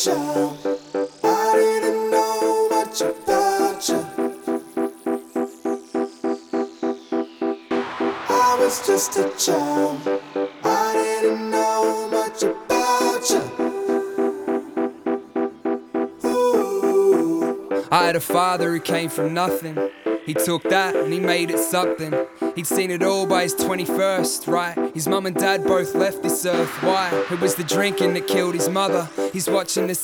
child. I didn't know much about you. I was just a child. I didn't know much about you. Ooh. I had a father who came from nothing. He took that and he made it something. He'd seen it all by his 21st, right? His mum and dad both left this earth. Why? It was the drinking that killed his mother. He's watching the